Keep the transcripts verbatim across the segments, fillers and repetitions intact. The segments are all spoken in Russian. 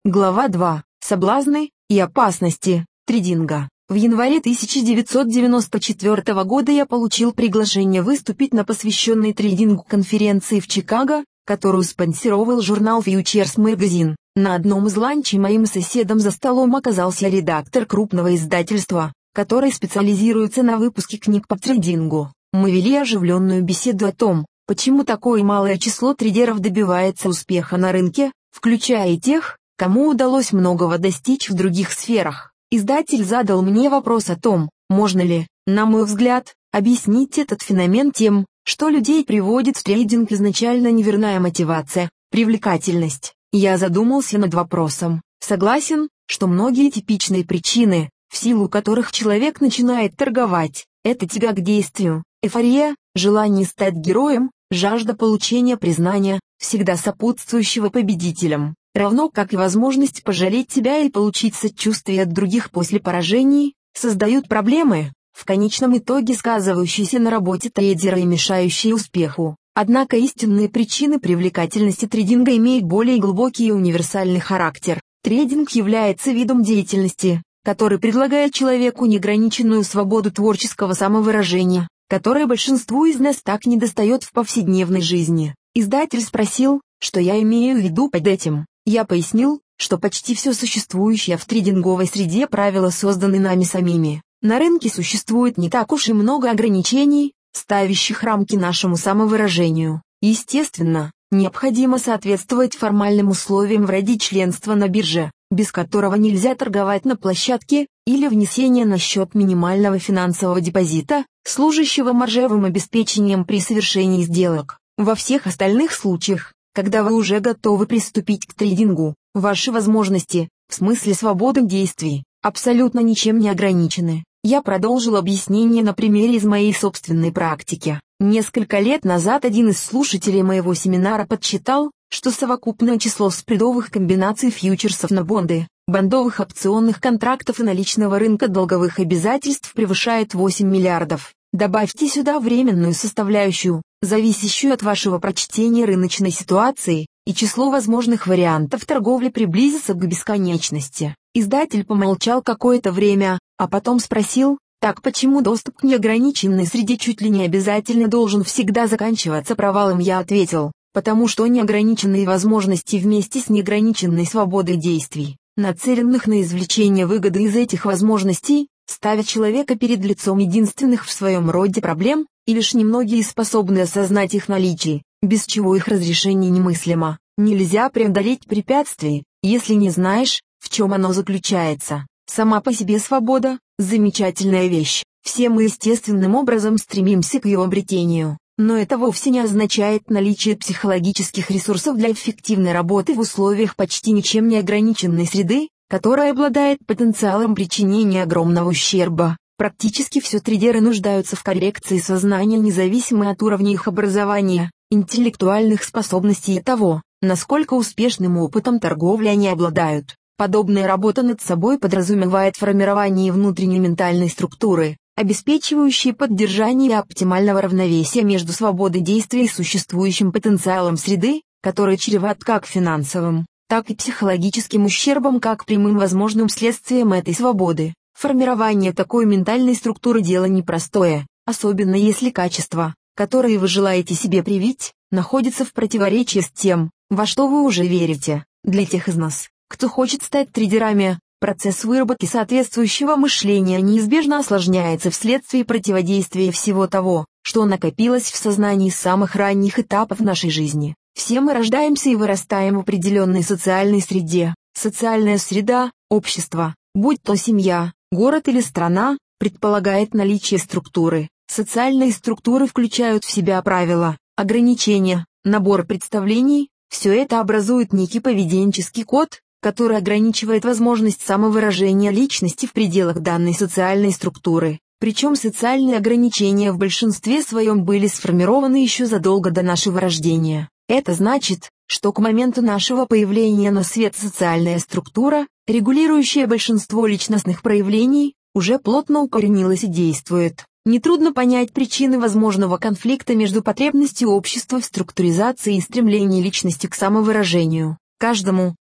Глава два. Соблазны и опасности трейдинга. В январе тысяча девятьсот девяносто четвёртого года я получил приглашение выступить на посвященной трейдингу конференции в Чикаго, которую спонсировал журнал Futures Magazine. На одном из ланчей моим соседом за столом оказался редактор крупного издательства, который специализируется на выпуске книг по трейдингу. Мы вели оживленную беседу о том, почему такое малое число трейдеров добивается успеха на рынке, включая и тех, кому удалось многого достичь в других сферах. Издатель задал мне вопрос о том, можно ли, на мой взгляд, объяснить этот феномен тем, что людей приводит в трейдинг изначально неверная мотивация, привлекательность. Я задумался над вопросом. Согласен, что многие типичные причины, в силу которых человек начинает торговать, это тяга к действию, эйфория, желание стать героем, жажда получения признания, всегда сопутствующего победителям, равно как и возможность пожалеть себя и получить сочувствие от других после поражений, создают проблемы, в конечном итоге сказывающиеся на работе трейдера и мешающие успеху. Однако истинные причины привлекательности трейдинга имеют более глубокий и универсальный характер. Трейдинг является видом деятельности, который предлагает человеку неограниченную свободу творческого самовыражения, которой большинству из нас так недостает в повседневной жизни. Издатель спросил, что я имею в виду под этим. Я пояснил, что почти все существующее в трейдинговой среде правила созданы нами самими. На рынке существует не так уж и много ограничений, ставящих рамки нашему самовыражению. Естественно, необходимо соответствовать формальным условиям вроде членства на бирже, без которого нельзя торговать на площадке, или внесения на счет минимального финансового депозита, служащего маржевым обеспечением при совершении сделок. Во всех остальных случаях, когда вы уже готовы приступить к трейдингу, ваши возможности, в смысле свободы действий, абсолютно ничем не ограничены. Я продолжил объяснение на примере из моей собственной практики. Несколько лет назад один из слушателей моего семинара подсчитал, что совокупное число спредовых комбинаций фьючерсов на бонды, бандовых опционных контрактов и наличного рынка долговых обязательств превышает восемь миллиардов. Добавьте сюда временную составляющую, зависящую от вашего прочтения рыночной ситуации, и число возможных вариантов торговли приблизится к бесконечности. Издатель помолчал какое-то время, а потом спросил, так почему доступ к неограниченной среде чуть ли не обязательно должен всегда заканчиваться провалом? Я ответил, потому что неограниченные возможности вместе с неограниченной свободой действий, нацеленных на извлечение выгоды из этих возможностей, ставят человека перед лицом единственных в своем роде проблем, и лишь немногие способны осознать их наличие, без чего их разрешение немыслимо. Нельзя преодолеть препятствие, если не знаешь, в чем оно заключается. Сама по себе свобода – замечательная вещь. Все мы естественным образом стремимся к ее обретению, но это вовсе не означает наличие психологических ресурсов для эффективной работы в условиях почти ничем не ограниченной среды, которая обладает потенциалом причинения огромного ущерба. Практически все трейдеры нуждаются в коррекции сознания независимо от уровня их образования, интеллектуальных способностей и того, насколько успешным опытом торговли они обладают. Подобная работа над собой подразумевает формирование внутренней ментальной структуры, обеспечивающей поддержание оптимального равновесия между свободой действий и существующим потенциалом среды, который чреват как финансовым, так и психологическим ущербом как прямым возможным следствием этой свободы. Формирование такой ментальной структуры – дело непростое, особенно если качества, которые вы желаете себе привить, находятся в противоречии с тем, во что вы уже верите. Для тех из нас, кто хочет стать трейдерами, процесс выработки соответствующего мышления неизбежно осложняется вследствие противодействия всего того, что накопилось в сознании с самых ранних этапов нашей жизни. Все мы рождаемся и вырастаем в определенной социальной среде. Социальная среда, общество, будь то семья, город или страна, предполагает наличие структуры. Социальные структуры включают в себя правила, ограничения, набор представлений. Все это образует некий поведенческий код, который ограничивает возможность самовыражения личности в пределах данной социальной структуры. Причем социальные ограничения в большинстве своем были сформированы еще задолго до нашего рождения. Это значит, что к моменту нашего появления на свет социальная структура, регулирующая большинство личностных проявлений, уже плотно укоренилась и действует. Нетрудно понять причины возможного конфликта между потребностью общества в структуризации и стремлением личности к самовыражению. Каждому,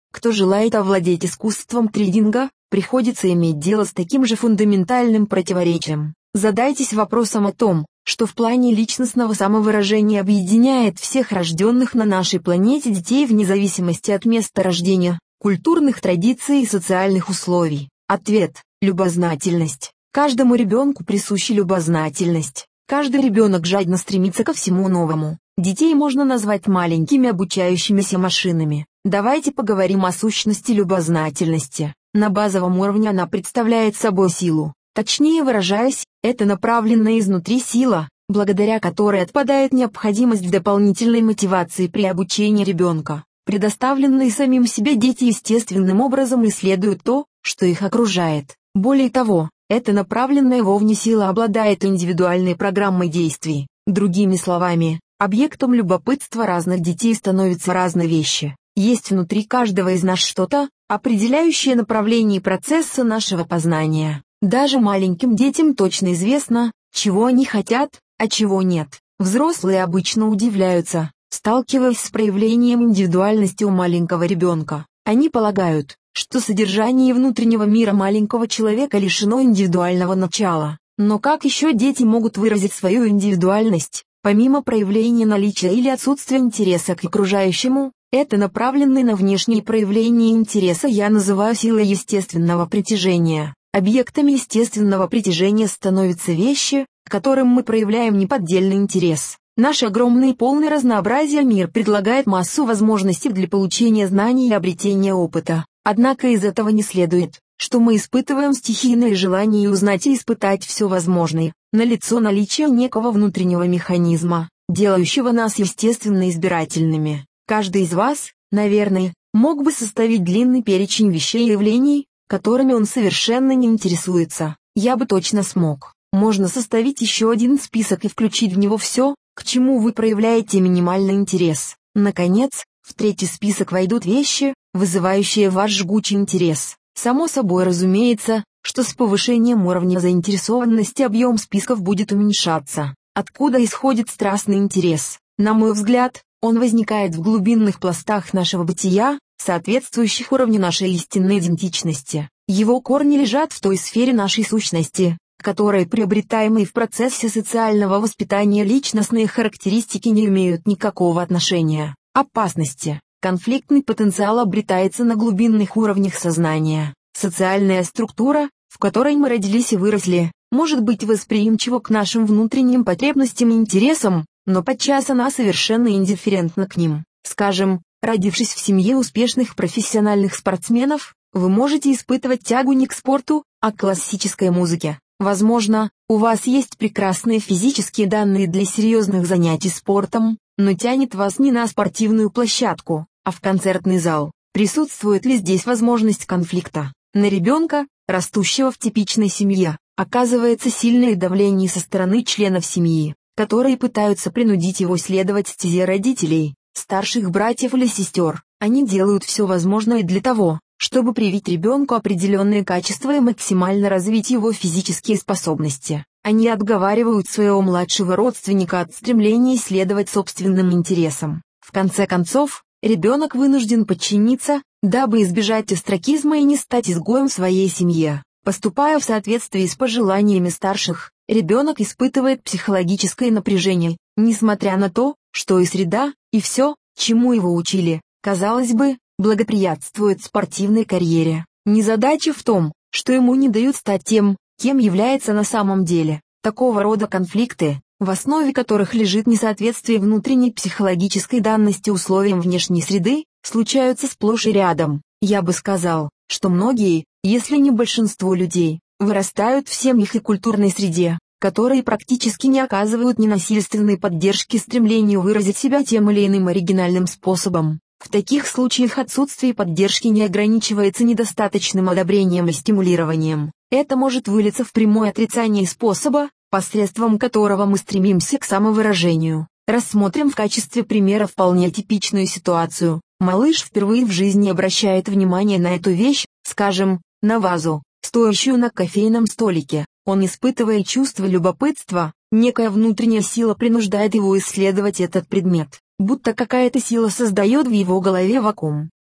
кто желает овладеть искусством трейдинга, приходится иметь дело с таким же фундаментальным противоречием. Задайтесь вопросом о том, что в плане личностного самовыражения объединяет всех рожденных на нашей планете детей вне зависимости от места рождения, культурных традиций и социальных условий. Ответ – любознательность. Каждому ребенку присуща любознательность. Каждый ребенок жадно стремится ко всему новому. Детей можно назвать маленькими обучающимися машинами. Давайте поговорим о сущности любознательности. На базовом уровне она представляет собой силу. Точнее выражаясь, это направленная изнутри сила, благодаря которой отпадает необходимость в дополнительной мотивации при обучении ребенка. Предоставленные самим себе дети естественным образом исследуют то, что их окружает. Более того, эта направленная вовне сила обладает индивидуальной программой действий. Другими словами, объектом любопытства разных детей становятся разные вещи. Есть внутри каждого из нас что-то, определяющее направление процесса нашего познания. Даже маленьким детям точно известно, чего они хотят, а чего нет. Взрослые обычно удивляются, сталкиваясь с проявлением индивидуальности у маленького ребенка. Они полагают, что содержание внутреннего мира маленького человека лишено индивидуального начала. Но как еще дети могут выразить свою индивидуальность, помимо проявления наличия или отсутствия интереса к окружающему? Это направленное на внешние проявления интереса я называю силой естественного притяжения. Объектами естественного притяжения становятся вещи, к которым мы проявляем неподдельный интерес. Наш огромный и полный разнообразия мир предлагает массу возможностей для получения знаний и обретения опыта. Однако из этого не следует, что мы испытываем стихийное желание узнать и испытать все возможное. Налицо наличие некого внутреннего механизма, делающего нас естественно избирательными. Каждый из вас, наверное, мог бы составить длинный перечень вещей и явлений, которыми он совершенно не интересуется. Я бы точно смог. Можно составить еще один список и включить в него все, к чему вы проявляете минимальный интерес. Наконец, в третий список войдут вещи, вызывающие ваш жгучий интерес. Само собой разумеется, что с повышением уровня заинтересованности объем списков будет уменьшаться. Откуда исходит страстный интерес? На мой взгляд, он возникает в глубинных пластах нашего бытия, соответствующих уровню нашей истинной идентичности. Его корни лежат в той сфере нашей сущности, которой приобретаемые в процессе социального воспитания личностные характеристики не имеют никакого отношения. Опасности. Конфликтный потенциал обретается на глубинных уровнях сознания. Социальная структура, в которой мы родились и выросли, может быть восприимчива к нашим внутренним потребностям и интересам, но подчас она совершенно индифферентна к ним. Скажем, родившись в семье успешных профессиональных спортсменов, вы можете испытывать тягу не к спорту, а к классической музыке. Возможно, у вас есть прекрасные физические данные для серьезных занятий спортом, но тянет вас не на спортивную площадку, а в концертный зал. Присутствует ли здесь возможность конфликта? На ребенка, растущего в типичной семье, оказывается сильное давление со стороны членов семьи, которые пытаются принудить его следовать стезе родителей, старших братьев или сестер. Они делают все возможное для того, чтобы привить ребенку определенные качества и максимально развить его физические способности. Они отговаривают своего младшего родственника от стремления следовать собственным интересам. В конце концов, ребенок вынужден подчиниться, дабы избежать остракизма и не стать изгоем в своей семье. Поступая в соответствии с пожеланиями старших, ребенок испытывает психологическое напряжение, несмотря на то, что и среда, и все, чему его учили, казалось бы, благоприятствует спортивной карьере. Незадача в том, что ему не дают стать тем, кем является на самом деле. Такого рода конфликты, в основе которых лежит несоответствие внутренней психологической данности условиям внешней среды, случаются сплошь и рядом. Я бы сказал, что многие, если не большинство людей, вырастают в семьях и культурной среде, которые практически не оказывают ненасильственной поддержки стремлению выразить себя тем или иным оригинальным способом. В таких случаях отсутствие поддержки не ограничивается недостаточным одобрением и стимулированием. Это может вылиться в прямое отрицание способа, посредством которого мы стремимся к самовыражению. Рассмотрим в качестве примера вполне типичную ситуацию. Малыш впервые в жизни обращает внимание на эту вещь, скажем, на вазу, стоящую на кофейном столике. Он испытывает чувство любопытства, некая внутренняя сила принуждает его исследовать этот предмет, будто какая-то сила создает в его голове вакуум.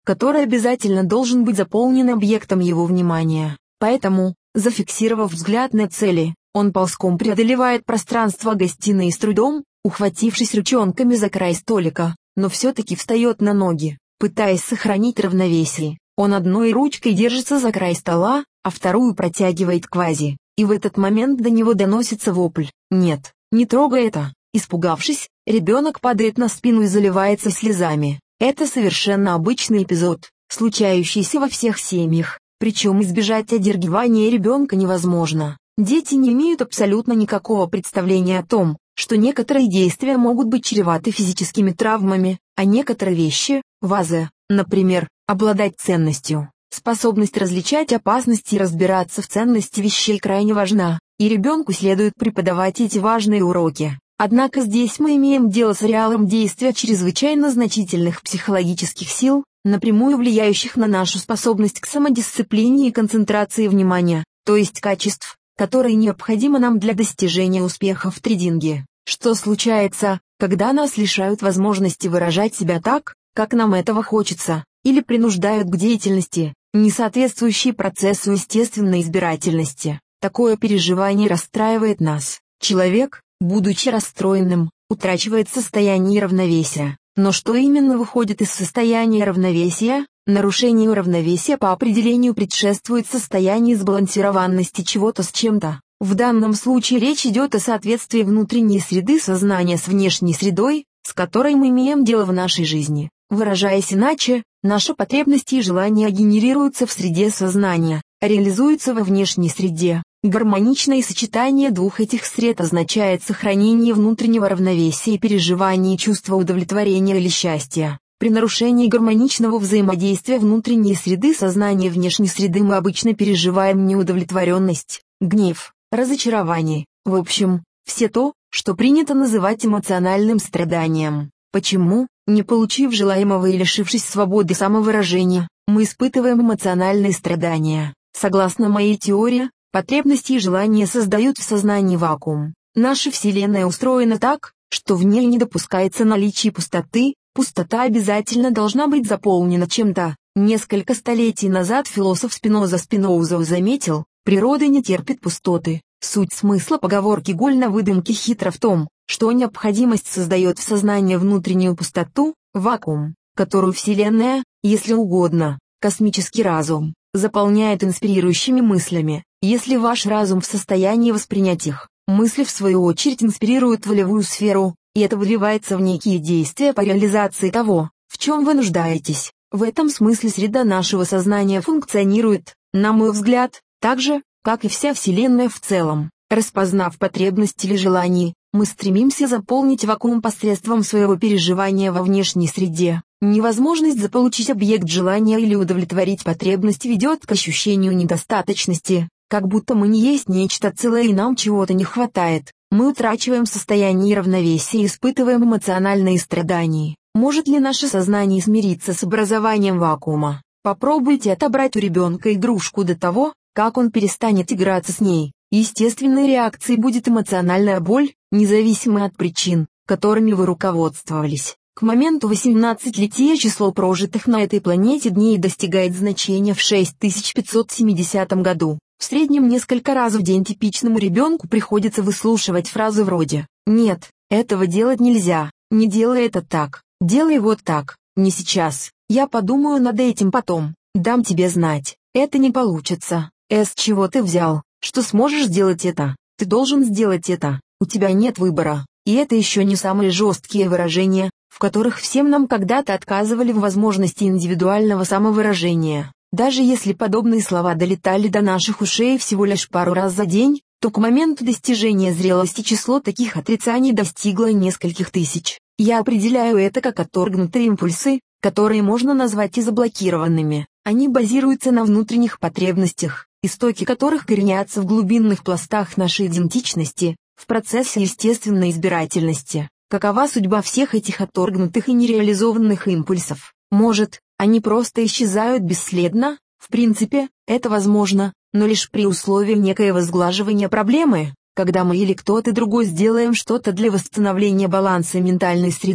который обязательно должен быть заполнен объектом его внимания. Поэтому, зафиксировав взгляд на цели, он ползком преодолевает пространство гостиной с трудом, ухватившись ручонками за край столика, но все-таки встает на ноги, пытаясь сохранить равновесие. Он одной ручкой держится за край стола, а вторую протягивает к вазе, и в этот момент до него доносится вопль: «Нет, не трогай это!». Испугавшись, ребенок падает на спину и заливается слезами. Это совершенно обычный эпизод, случающийся во всех семьях, причем избежать одергивания ребенка невозможно. Дети не имеют абсолютно никакого представления о том, что некоторые действия могут быть чреваты физическими травмами, а некоторые вещи, ваза, например, обладать ценностью. Способность различать опасности и разбираться в ценности вещей крайне важна, и ребенку следует преподавать эти важные уроки. Однако здесь мы имеем дело с ареалом действия чрезвычайно значительных психологических сил, напрямую влияющих на нашу способность к самодисциплине и концентрации внимания, то есть качеств, которые необходимы нам для достижения успеха в трейдинге. Что случается, когда нас лишают возможности выражать себя так, как нам этого хочется, или принуждают к деятельности, не соответствующей процессу естественной избирательности? Такое переживание расстраивает нас. Человек, будучи расстроенным, утрачивает состояние равновесия. Но что именно выходит из состояния равновесия? Нарушению равновесия по определению предшествует состояние сбалансированности чего-то с чем-то. В данном случае речь идет о соответствии внутренней среды сознания с внешней средой, с которой мы имеем дело в нашей жизни. Выражаясь иначе, наши потребности и желания генерируются в среде сознания, а реализуются во внешней среде. Гармоничное сочетание двух этих сред означает сохранение внутреннего равновесия и переживание чувства удовлетворения или счастья. При нарушении гармоничного взаимодействия внутренней среды сознания и внешней среды мы обычно переживаем неудовлетворенность, гнев, разочарование, в общем, все то, что принято называть эмоциональным страданием. Почему, не получив желаемого и лишившись свободы самовыражения, мы испытываем эмоциональные страдания? Согласно моей теории, потребности и желания создают в сознании вакуум. Наша Вселенная устроена так, что в ней не допускается наличие пустоты, пустота обязательно должна быть заполнена чем-то. Несколько столетий назад философ Спиноза Спиноза заметил: природа не терпит пустоты. Суть смысла поговорки «голь на выдумке хитро» в том, что необходимость создает в сознании внутреннюю пустоту, вакуум, которую Вселенная, если угодно, космический разум, заполняет инспирирующими мыслями. Если ваш разум в состоянии воспринять их, мысли в свою очередь инспирируют волевую сферу, и это выливается в некие действия по реализации того, в чем вы нуждаетесь. В этом смысле среда нашего сознания функционирует, на мой взгляд, так же, как и вся Вселенная в целом. Распознав потребность или желание, мы стремимся заполнить вакуум посредством своего переживания во внешней среде. Невозможность заполучить объект желания или удовлетворить потребность ведет к ощущению недостаточности, как будто мы не есть нечто целое и нам чего-то не хватает. Мы утрачиваем состояние равновесия и испытываем эмоциональные страдания. Может ли наше сознание смириться с образованием вакуума? Попробуйте отобрать у ребенка игрушку до того, как он перестанет играться с ней. Естественной реакцией будет эмоциональная боль, независимо от причин, которыми вы руководствовались. К моменту восемнадцатилетия число прожитых на этой планете дней достигает значения в шесть тысяч пятьсот семидесятом году. В среднем несколько раз в день типичному ребенку приходится выслушивать фразы вроде: «Нет, этого делать нельзя, не делай это так, делай вот так, не сейчас, я подумаю над этим потом, дам тебе знать, это не получится, с чего ты взял, что сможешь сделать это, ты должен сделать это, у тебя нет выбора». И это еще не самые жесткие выражения, в которых всем нам когда-то отказывали в возможности индивидуального самовыражения. Даже если подобные слова долетали до наших ушей всего лишь пару раз за день, то к моменту достижения зрелости число таких отрицаний достигло нескольких тысяч. Я определяю это как отторгнутые импульсы, которые можно назвать и заблокированными. Они базируются на внутренних потребностях, истоки которых коренятся в глубинных пластах нашей идентичности, в процессе естественной избирательности. Какова судьба всех этих отторгнутых и нереализованных импульсов? Может, они просто исчезают бесследно? В принципе, это возможно, но лишь при условии некоего сглаживания проблемы, когда мы или кто-то другой сделаем что-то для восстановления баланса ментальной среды,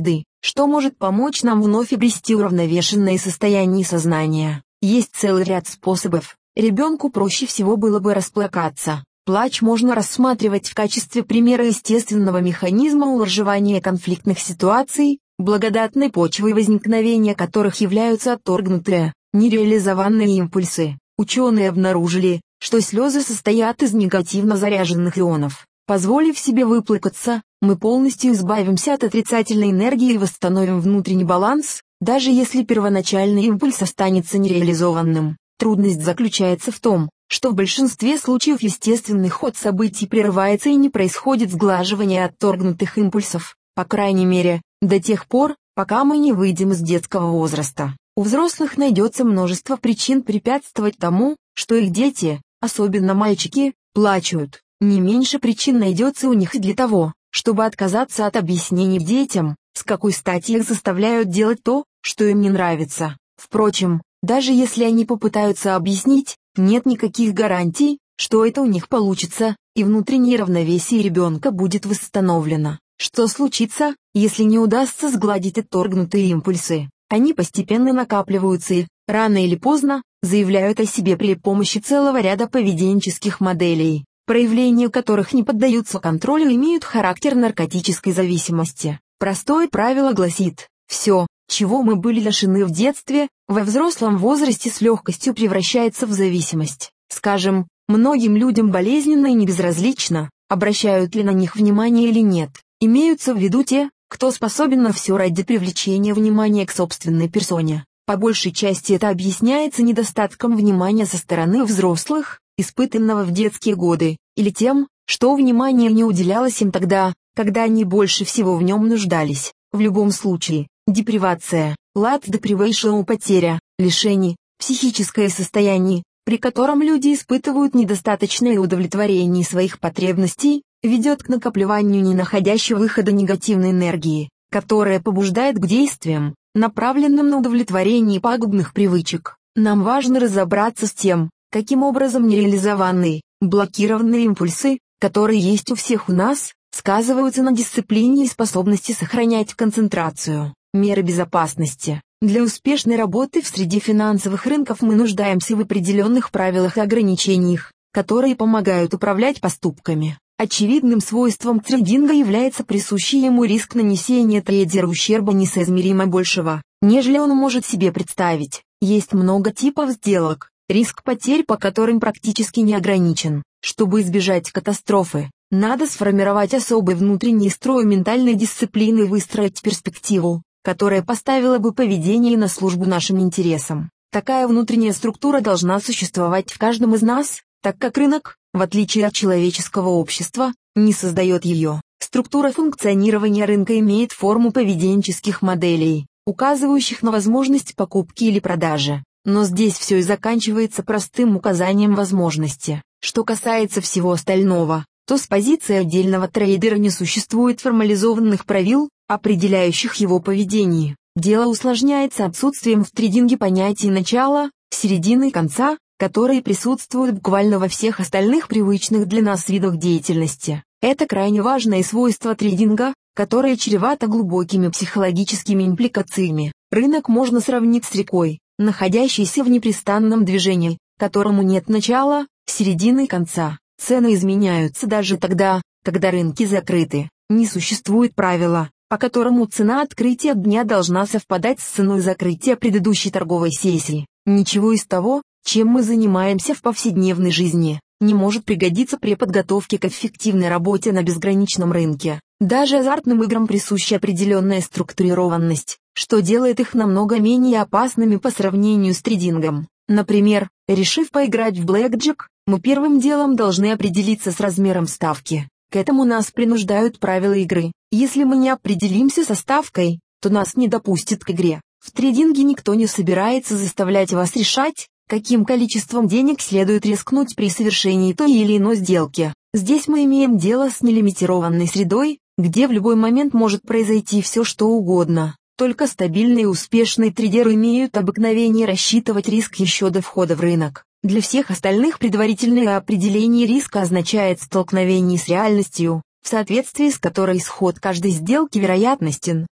что может помочь нам вновь обрести уравновешенное состояние сознания. Есть целый ряд способов. Ребенку проще всего было бы расплакаться. Плач можно рассматривать в качестве примера естественного механизма улаживания конфликтных ситуаций, благодатной почвой возникновения которых являются отторгнутые, нереализованные импульсы. Ученые обнаружили, что слезы состоят из негативно заряженных ионов. Позволив себе выплакаться, мы полностью избавимся от отрицательной энергии и восстановим внутренний баланс, даже если первоначальный импульс останется нереализованным. Трудность заключается в том, что в большинстве случаев естественный ход событий прерывается и не происходит сглаживания отторгнутых импульсов, по крайней мере, до тех пор, пока мы не выйдем из детского возраста. У взрослых найдется множество причин препятствовать тому, что их дети, особенно мальчики, плачут. Не меньше причин найдется у них и для того, чтобы отказаться от объяснений детям, с какой стати их заставляют делать то, что им не нравится. Впрочем, даже если они попытаются объяснить, нет никаких гарантий, что это у них получится, и внутреннее равновесие ребенка будет восстановлено. Что случится, если не удастся сгладить отторгнутые импульсы? Они постепенно накапливаются и, рано или поздно, заявляют о себе при помощи целого ряда поведенческих моделей, проявления которых не поддаются контролю и имеют характер наркотической зависимости. Простое правило гласит: все, чего мы были лишены в детстве, во взрослом возрасте с легкостью превращается в зависимость. Скажем, многим людям болезненно и небезразлично, обращают ли на них внимание или нет. Имеются в виду те, кто способен на все ради привлечения внимания к собственной персоне. По большей части это объясняется недостатком внимания со стороны взрослых, испытанного в детские годы, или тем, что внимание не уделялось им тогда, когда они больше всего в нем нуждались. В любом случае, депривация, lack deprivation, потеря, лишение, психическое состояние, при котором люди испытывают недостаточное удовлетворение своих потребностей, ведет к накапливанию не находящей выхода негативной энергии, которая побуждает к действиям, направленным на удовлетворение пагубных привычек. Нам важно разобраться с тем, каким образом нереализованные, блокированные импульсы, которые есть у всех у нас, сказываются на дисциплине и способности сохранять концентрацию. Меры безопасности. Для успешной работы в среде финансовых рынков мы нуждаемся в определенных правилах и ограничениях, которые помогают управлять поступками. Очевидным свойством трейдинга является присущий ему риск нанесения трейдеру ущерба несоизмеримо большего, нежели он может себе представить. Есть много типов сделок, риск потерь по которым практически не ограничен. Чтобы избежать катастрофы, надо сформировать особый внутренний строй ментальной дисциплины и выстроить перспективу, которая поставила бы поведение на службу нашим интересам. Такая внутренняя структура должна существовать в каждом из нас, так как рынок, в отличие от человеческого общества, не создает ее. Структура функционирования рынка имеет форму поведенческих моделей, указывающих на возможность покупки или продажи. Но здесь все и заканчивается простым указанием возможности. Что касается всего остального, то с позиции отдельного трейдера не существует формализованных правил, определяющих его поведение. Дело усложняется отсутствием в трейдинге понятий начала, середины и конца, которые присутствуют буквально во всех остальных привычных для нас видах деятельности. Это крайне важное свойство трейдинга, которое чревато глубокими психологическими импликациями. Рынок можно сравнить с рекой, находящейся в непрестанном движении, которому нет начала, середины и конца. Цены изменяются даже тогда, когда рынки закрыты. Не существует правила, по которому цена открытия дня должна совпадать с ценой закрытия предыдущей торговой сессии. Ничего из того, чем мы занимаемся в повседневной жизни, не может пригодиться при подготовке к эффективной работе на безграничном рынке. Даже азартным играм присуща определенная структурированность, что делает их намного менее опасными по сравнению с трейдингом. Например, решив поиграть в блэкджек, мы первым делом должны определиться с размером ставки. К этому нас принуждают правила игры. Если мы не определимся со ставкой, то нас не допустят к игре. В трейдинге никто не собирается заставлять вас решать, каким количеством денег следует рискнуть при совершении той или иной сделки. Здесь мы имеем дело с нелимитированной средой, где в любой момент может произойти все что угодно. Только стабильные и успешные трейдеры имеют обыкновение рассчитывать риск еще до входа в рынок. Для всех остальных предварительное определение риска означает столкновение с реальностью, в соответствии с которой исход каждой сделки вероятностен.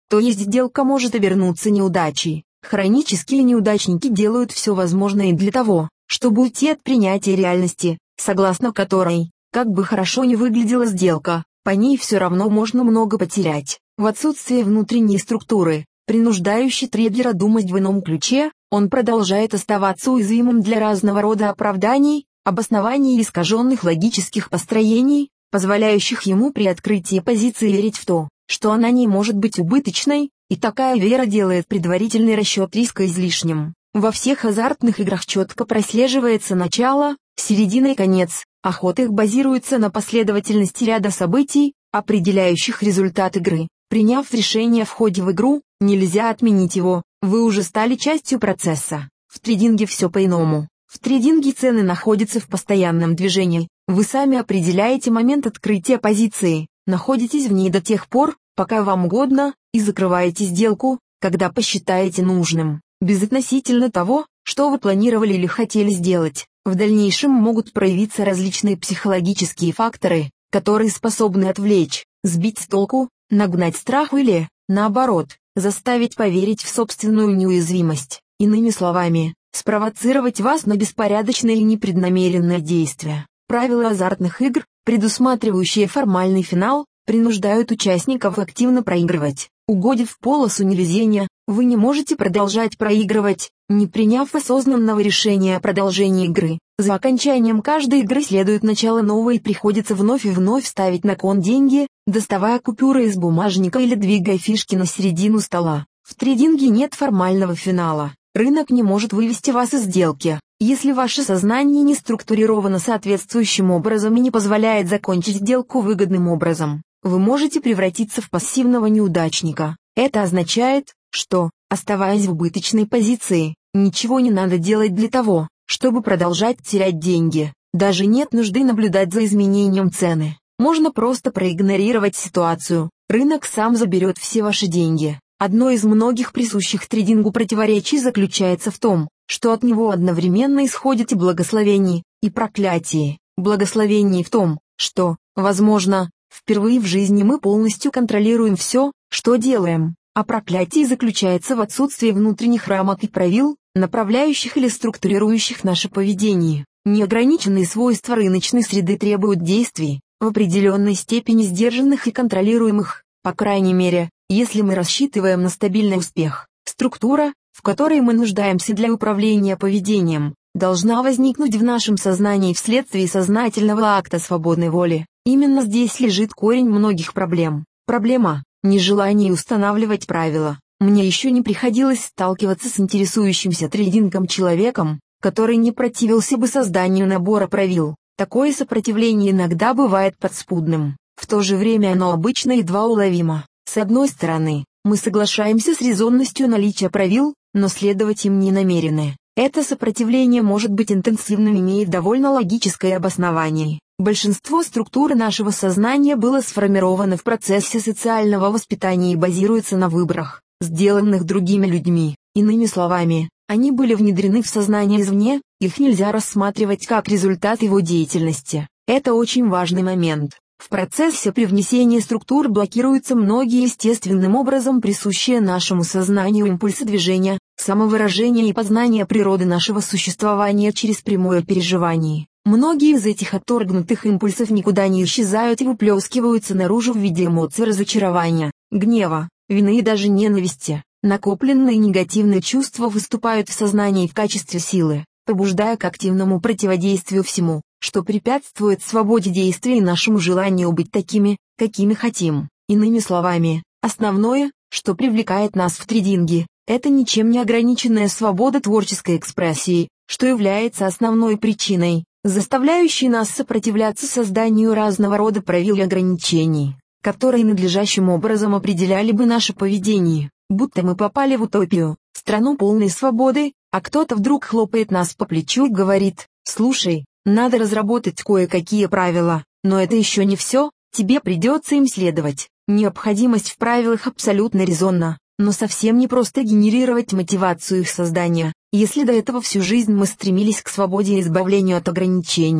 то есть сделка может обернуться неудачей. Хронические неудачники делают все возможное для того, чтобы уйти от принятия реальности, согласно которой, как бы хорошо ни выглядела сделка, по ней все равно можно много потерять. В отсутствие внутренней структуры, принуждающей трейдера думать в ином ключе, он продолжает оставаться уязвимым для разного рода оправданий, обоснований и искаженных логических построений, позволяющих ему при открытии позиции верить в то, что она не может быть убыточной, и такая вера делает предварительный расчет риска излишним. Во всех азартных играх четко прослеживается начало, середина и конец, а ход их базируется на последовательности ряда событий, определяющих результат игры. Приняв решение в ходе в игру, нельзя отменить его, вы уже стали частью процесса. В трейдинге все по-иному. В трейдинге цены находятся в постоянном движении, вы сами определяете момент открытия позиции, находитесь в ней до тех пор, пока вам угодно, и закрываете сделку, когда посчитаете нужным. Безотносительно того, что вы планировали или хотели сделать, в дальнейшем могут проявиться различные психологические факторы, которые способны отвлечь, сбить с толку, нагнать страх или, наоборот, заставить поверить в собственную неуязвимость, иными словами, спровоцировать вас на беспорядочное и непреднамеренное действие. Правила азартных игр, предусматривающие формальный финал, принуждают участников активно проигрывать. Угодив в полосу невезения, вы не можете продолжать проигрывать, не приняв осознанного решения о продолжении игры. За окончанием каждой игры следует начало новой и приходится вновь и вновь ставить на кон деньги, доставая купюры из бумажника или двигая фишки на середину стола. В трейдинге нет формального финала. Рынок не может вывести вас из сделки, если ваше сознание не структурировано соответствующим образом и не позволяет закончить сделку выгодным образом. Вы можете превратиться в пассивного неудачника. Это означает, что, оставаясь в убыточной позиции, ничего не надо делать для того, чтобы продолжать терять деньги. Даже нет нужды наблюдать за изменением цены. Можно просто проигнорировать ситуацию. Рынок сам заберет все ваши деньги. Одно из многих присущих трейдингу противоречий заключается в том, что от него одновременно исходит и благословение, и проклятие. Благословение в том, что, возможно, впервые в жизни мы полностью контролируем все, что делаем, а проклятие заключается в отсутствии внутренних рамок и правил, направляющих или структурирующих наше поведение. Неограниченные свойства рыночной среды требуют действий, в определенной степени сдержанных и контролируемых, по крайней мере, если мы рассчитываем на стабильный успех. Структура, в которой мы нуждаемся для управления поведением, должна возникнуть в нашем сознании вследствие сознательного акта свободной воли. Именно здесь лежит корень многих проблем. Проблема – нежелание устанавливать правила. Мне еще не приходилось сталкиваться с интересующимся трейдингом человеком, который не противился бы созданию набора правил. Такое сопротивление иногда бывает подспудным. В то же время оно обычно едва уловимо. С одной стороны, мы соглашаемся с резонностью наличия правил, но следовать им не намерены. Это сопротивление может быть интенсивным и имеет довольно логическое обоснование. Большинство структуры нашего сознания было сформировано в процессе социального воспитания и базируется на выборах, сделанных другими людьми. Иными словами, они были внедрены в сознание извне, их нельзя рассматривать как результат его деятельности. Это очень важный момент. В процессе привнесения структур блокируются многие естественным образом присущие нашему сознанию импульсы движения, самовыражения и познания природы нашего существования через прямое переживание. Многие из этих отторгнутых импульсов никуда не исчезают и выплескиваются наружу в виде эмоций разочарования, гнева, вины и даже ненависти. Накопленные негативные чувства выступают в сознании в качестве силы, побуждая к активному противодействию всему, что препятствует свободе действия и нашему желанию быть такими, какими хотим. Иными словами, основное, что привлекает нас в трейдинге, это ничем не ограниченная свобода творческой экспрессии, что является основной причиной, заставляющей нас сопротивляться созданию разного рода правил и ограничений, которые надлежащим образом определяли бы наше поведение, будто мы попали в утопию, страну полной свободы, а кто-то вдруг хлопает нас по плечу и говорит: «Слушай, надо разработать кое-какие правила, но это еще не все, тебе придется им следовать». Необходимость в правилах абсолютно резонна, но совсем не просто генерировать мотивацию их создания, если до этого всю жизнь мы стремились к свободе и избавлению от ограничений.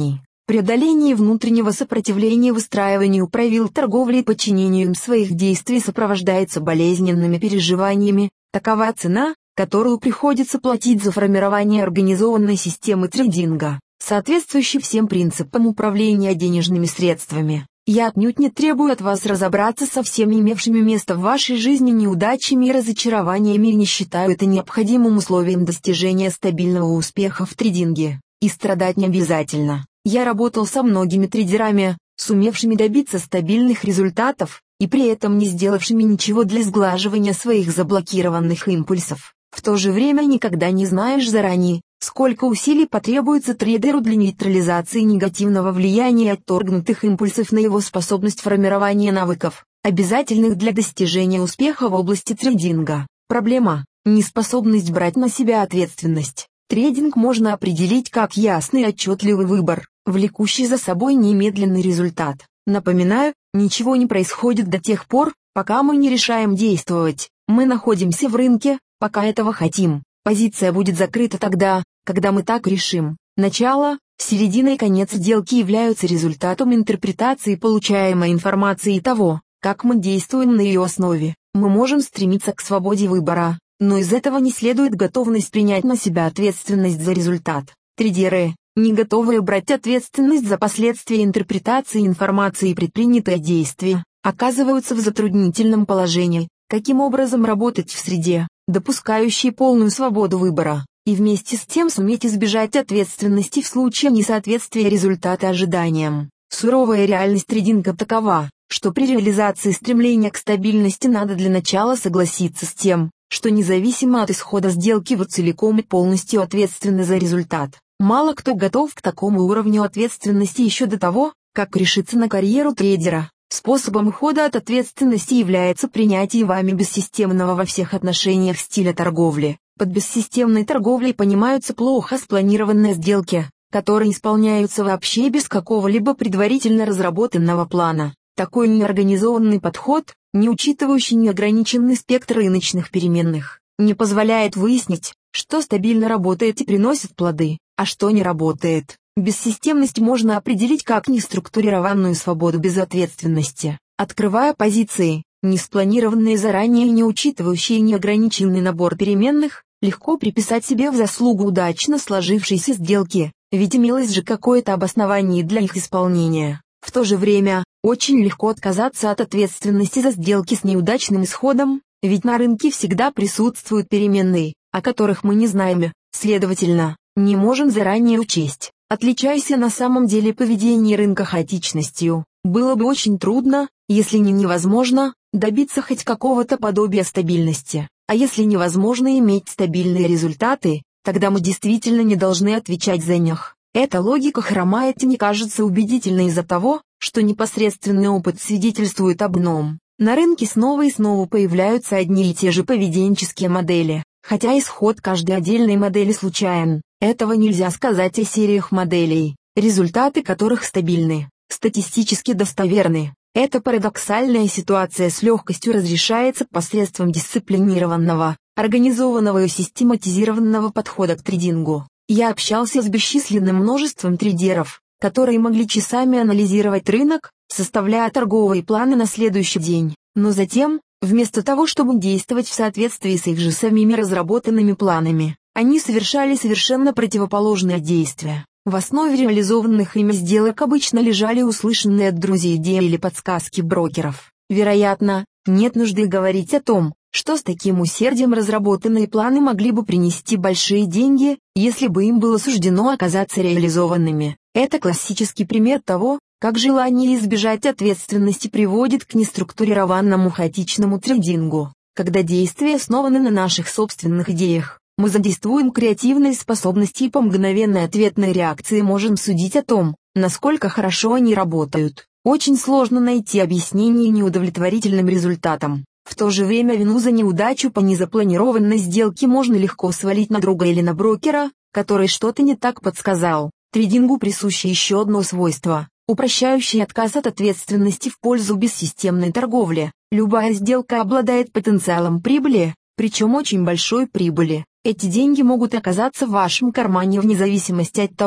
Преодоление внутреннего сопротивления выстраиванию правил торговли и подчинению им своих действий сопровождается болезненными переживаниями. Такова цена, которую приходится платить за формирование организованной системы трейдинга, соответствующей всем принципам управления денежными средствами. Я отнюдь не требую от вас разобраться со всеми имевшими место в вашей жизни неудачами и разочарованиями и не считаю это необходимым условием достижения стабильного успеха в трейдинге. И страдать не обязательно. Я работал со многими трейдерами, сумевшими добиться стабильных результатов, и при этом не сделавшими ничего для сглаживания своих заблокированных импульсов. В то же время никогда не знаешь заранее, сколько усилий потребуется трейдеру для нейтрализации негативного влияния отторгнутых импульсов на его способность формирования навыков, обязательных для достижения успеха в области трейдинга. Проблема – неспособность брать на себя ответственность. Трейдинг можно определить как ясный и отчетливый выбор, влекущий за собой немедленный результат. Напоминаю, ничего не происходит до тех пор, пока мы не решаем действовать. Мы находимся в рынке, пока этого хотим. Позиция будет закрыта тогда, когда мы так решим. Начало, середина и конец сделки являются результатом интерпретации получаемой информации и того, как мы действуем на ее основе. Мы можем стремиться к свободе выбора, но из этого не следует готовность принять на себя ответственность за результат. Трейдеры, не готовые брать ответственность за последствия интерпретации информации и предпринятые действия, оказываются в затруднительном положении. Каким образом работать в среде, допускающей полную свободу выбора, и вместе с тем суметь избежать ответственности в случае несоответствия результата ожиданиям? Суровая реальность трейдинга такова, что при реализации стремления к стабильности надо для начала согласиться с тем, что независимо от исхода сделки вы целиком и полностью ответственны за результат. Мало кто готов к такому уровню ответственности еще до того, как решиться на карьеру трейдера. Способом ухода от ответственности является принятие вами бессистемного во всех отношениях стиля торговли. Под бессистемной торговлей понимаются плохо спланированные сделки, которые исполняются вообще без какого-либо предварительно разработанного плана. Такой неорганизованный подход, не учитывающий неограниченный спектр рыночных переменных, не позволяет выяснить, что стабильно работает и приносит плоды, а что не работает. Бессистемность можно определить как неструктурированную свободу без ответственности. Открывая позиции, не спланированные заранее и не учитывающие неограниченный набор переменных, легко приписать себе в заслугу удачно сложившейся сделки, ведь имелось же какое-то обоснование для их исполнения. В то же время, очень легко отказаться от ответственности за сделки с неудачным исходом, ведь на рынке всегда присутствуют переменные, о которых мы не знаем, следовательно, не можем заранее учесть. Отличайся на самом деле поведение рынка хаотичностью. Было бы очень трудно, если не невозможно, добиться хоть какого-то подобия стабильности. А если невозможно иметь стабильные результаты, тогда мы действительно не должны отвечать за них. Эта логика хромает и не кажется убедительной из-за того, что непосредственный опыт свидетельствует об ином. На рынке снова и снова появляются одни и те же поведенческие модели, хотя исход каждой отдельной модели случайен. Этого нельзя сказать о сериях моделей, результаты которых стабильны, статистически достоверны. Эта парадоксальная ситуация с легкостью разрешается посредством дисциплинированного, организованного и систематизированного подхода к трейдингу. Я общался с бесчисленным множеством трейдеров, которые могли часами анализировать рынок, составляя торговые планы на следующий день, но затем, вместо того чтобы действовать в соответствии с их же самими разработанными планами, они совершали совершенно противоположные действия. В основе реализованных ими сделок обычно лежали услышанные от друзей идеи или подсказки брокеров. Вероятно, нет нужды говорить о том, что с таким усердием разработанные планы могли бы принести большие деньги, если бы им было суждено оказаться реализованными. Это классический пример того, как желание избежать ответственности приводит к неструктурированному хаотичному трейдингу. Когда действия основаны на наших собственных идеях, мы задействуем креативные способности и по мгновенной ответной реакции можем судить о том, насколько хорошо они работают. Очень сложно найти объяснение неудовлетворительным результатам. В то же время вину за неудачу по незапланированной сделке можно легко свалить на друга или на брокера, который что-то не так подсказал. Трейдингу присуще еще одно свойство, упрощающее отказ от ответственности в пользу бессистемной торговли. Любая сделка обладает потенциалом прибыли, причем очень большой прибыли. Эти деньги могут оказаться в вашем кармане вне зависимости от того,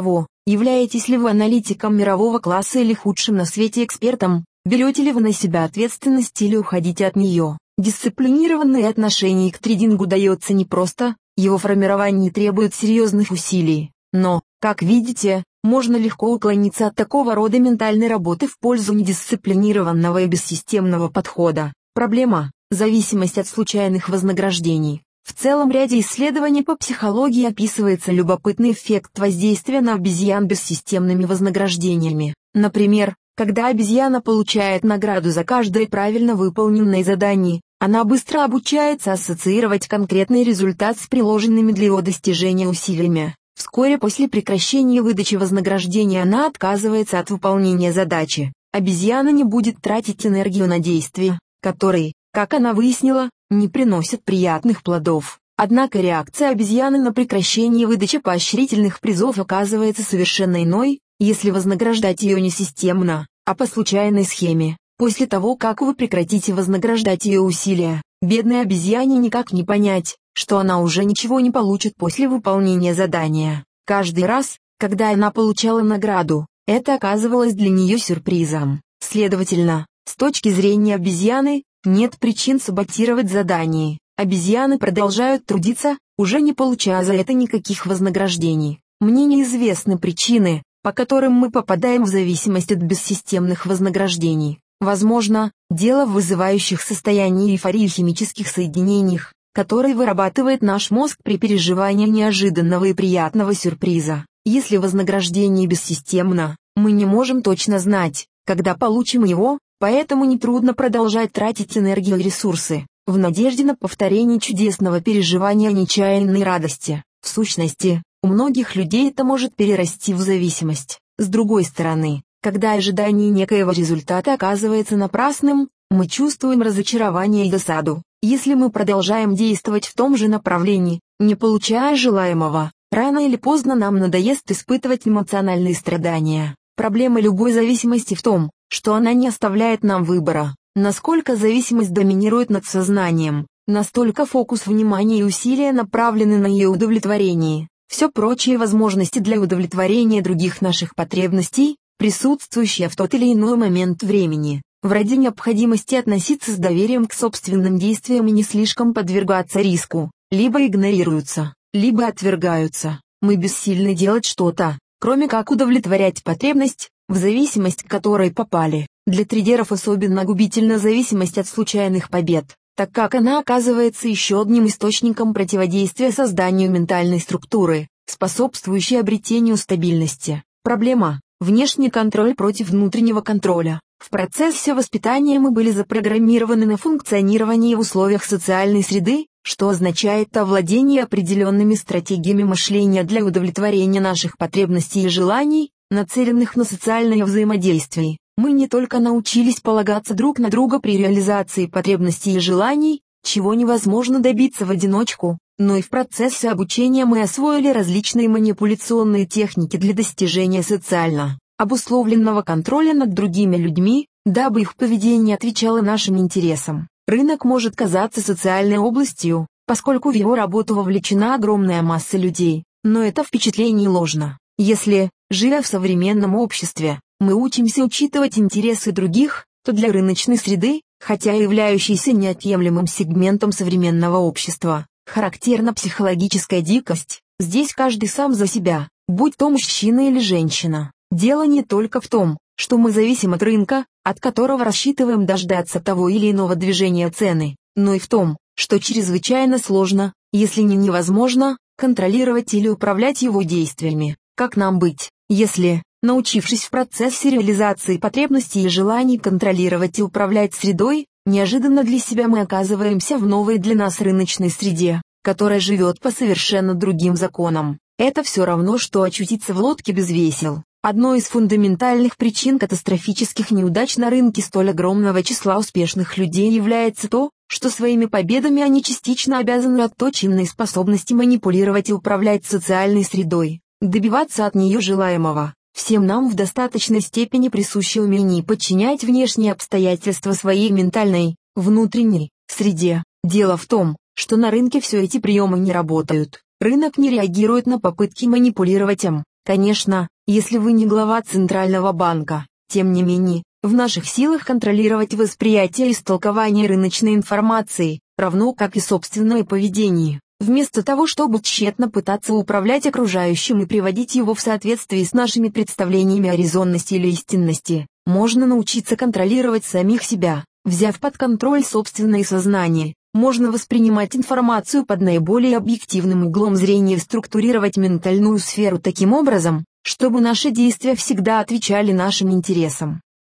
Являетесь ли вы аналитиком мирового класса или худшим на свете экспертом? Берете ли вы на себя ответственность или уходите от нее? Дисциплинированное отношение к трейдингу дается непросто, его формирование требует серьезных усилий. Но, как видите, можно легко уклониться от такого рода ментальной работы в пользу недисциплинированного и бессистемного подхода. Проблема – зависимость от случайных вознаграждений. В целом ряде исследований по психологии описывается любопытный эффект воздействия на обезьян бессистемными вознаграждениями. Например, когда обезьяна получает награду за каждое правильно выполненное задание, она быстро обучается ассоциировать конкретный результат с приложенными для его достижения усилиями. Вскоре после прекращения выдачи вознаграждения она отказывается от выполнения задачи. Обезьяна не будет тратить энергию на действия, которые, как она выяснила, не приносят приятных плодов. Однако реакция обезьяны на прекращение выдачи поощрительных призов оказывается совершенно иной, если вознаграждать ее не системно, а по случайной схеме. После того, как вы прекратите вознаграждать ее усилия, бедной обезьяне никак не понять, что она уже ничего не получит после выполнения задания. Каждый раз, когда она получала награду, это оказывалось для нее сюрпризом. Следовательно, с точки зрения обезьяны, нет причин саботировать задание. Обезьяны продолжают трудиться, уже не получая за это никаких вознаграждений. Мне неизвестны причины, по которым мы попадаем в зависимость от бессистемных вознаграждений. Возможно, дело в вызывающих состоянии эйфории химических соединениях, которые вырабатывает наш мозг при переживании неожиданного и приятного сюрприза. Если вознаграждение бессистемно, мы не можем точно знать, когда получим его, поэтому нетрудно продолжать тратить энергию и ресурсы, в надежде на повторение чудесного переживания нечаянной радости. В сущности, у многих людей это может перерасти в зависимость. С другой стороны, когда ожидание некоего результата оказывается напрасным, мы чувствуем разочарование и досаду. Если мы продолжаем действовать в том же направлении, не получая желаемого, рано или поздно нам надоест испытывать эмоциональные страдания. Проблема любой зависимости в том, что она не оставляет нам выбора. Насколько зависимость доминирует над сознанием, настолько фокус внимания и усилия направлены на ее удовлетворение. Все прочие возможности для удовлетворения других наших потребностей, присутствующие в тот или иной момент времени, вроде необходимости относиться с доверием к собственным действиям и не слишком подвергаться риску, либо игнорируются, либо отвергаются. Мы бессильны делать что-то, кроме как удовлетворять потребность, в зависимость к которой попали. Для трейдеров особенно губительна зависимость от случайных побед, так как она оказывается еще одним источником противодействия созданию ментальной структуры, способствующей обретению стабильности. Проблема – внешний контроль против внутреннего контроля. В процессе воспитания мы были запрограммированы на функционирование в условиях социальной среды, что означает овладение определенными стратегиями мышления для удовлетворения наших потребностей и желаний, нацеленных на социальное взаимодействие. Мы не только научились полагаться друг на друга при реализации потребностей и желаний, чего невозможно добиться в одиночку, но и в процессе обучения мы освоили различные манипуляционные техники для достижения социально обусловленного контроля над другими людьми, дабы их поведение отвечало нашим интересам. Рынок может казаться социальной областью, поскольку в его работу вовлечена огромная масса людей, но это впечатление ложно. Если, живя в современном обществе, мы учимся учитывать интересы других, то для рыночной среды, хотя и являющейся неотъемлемым сегментом современного общества, характерна психологическая дикость. Здесь каждый сам за себя, будь то мужчина или женщина. Дело не только в том, что мы зависим от рынка, от которого рассчитываем дождаться того или иного движения цены, но и в том, что чрезвычайно сложно, если не невозможно, контролировать или управлять его действиями. Как нам быть, если, научившись в процессе реализации потребностей и желаний контролировать и управлять средой, неожиданно для себя мы оказываемся в новой для нас рыночной среде, которая живет по совершенно другим законам? Это все равно, что очутиться в лодке без весел. Одной из фундаментальных причин катастрофических неудач на рынке столь огромного числа успешных людей является то, что своими победами они частично обязаны отточенной способности манипулировать и управлять социальной средой, добиваться от нее желаемого. Всем нам в достаточной степени присуще умение подчинять внешние обстоятельства своей ментальной, внутренней, среде. Дело в том, что на рынке все эти приемы не работают. Рынок не реагирует на попытки манипулировать им. Конечно, Если вы не глава Центрального банка, тем не менее, в наших силах контролировать восприятие и истолкование рыночной информации, равно как и собственное поведение, вместо того, чтобы тщетно пытаться управлять окружающим и приводить его в соответствии с нашими представлениями о резонности или истинности. Можно научиться контролировать самих себя, взяв под контроль собственное сознание. Можно воспринимать информацию под наиболее объективным углом зрения и структурировать ментальную сферу таким образом, чтобы наши действия всегда отвечали нашим интересам.